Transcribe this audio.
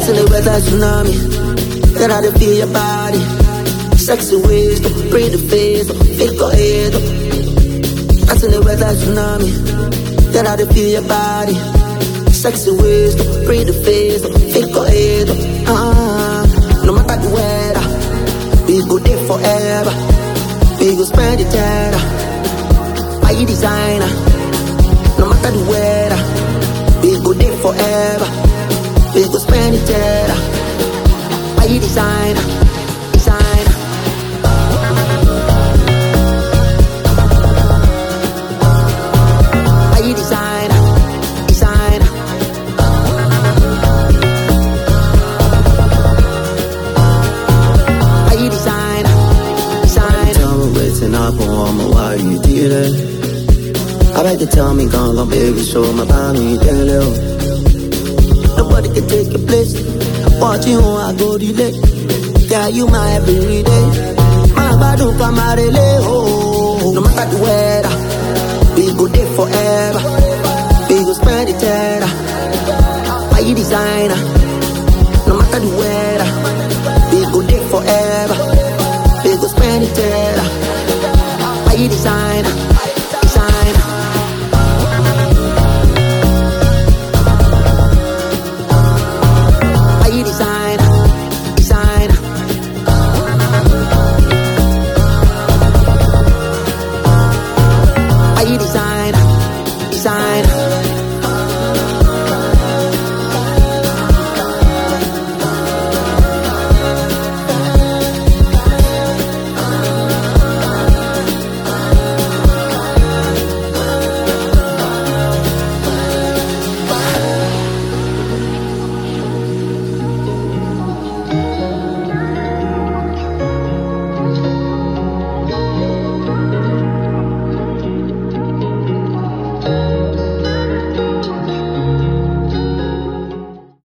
in the weather tsunami. Then I feel your body. Sexy ways, to bring the face, fake your head. That's in the weather tsunami. Then I feel your body. Sexy ways, to bring the face, fake your head. No matter the weather, we go there forever. We go spend it together. Buy you designer. No matter the weather, we go there forever. We go spend it together. Buy you designer, designer. Buy you designer, designer. Buy you designer, designer. Tell me waiting up on me, why you did it? I like to tell me gone, baby, show my body, tell you. Nobody can take your place. Watching how I go delay. Yeah, you my everyday. My body come out of oh. No matter the weather, we go there forever. We go spend it together. Buy you designer. No matter the weather, we go there forever. We go spend it together. Buy you designer.